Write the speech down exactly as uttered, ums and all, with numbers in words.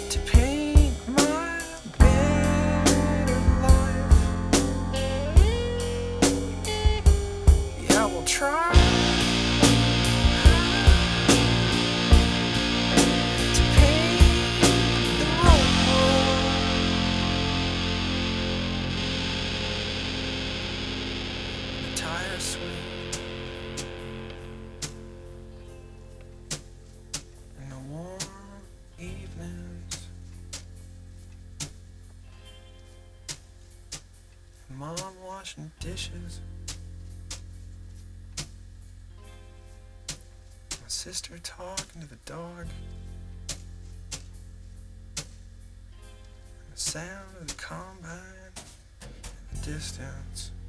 to paint my bitter life. Yeah, we'll try to paint the road. The tires swing in the warm evenings. Mom washing dishes. My sister talking to the dog. And the sound of the combine in the distance.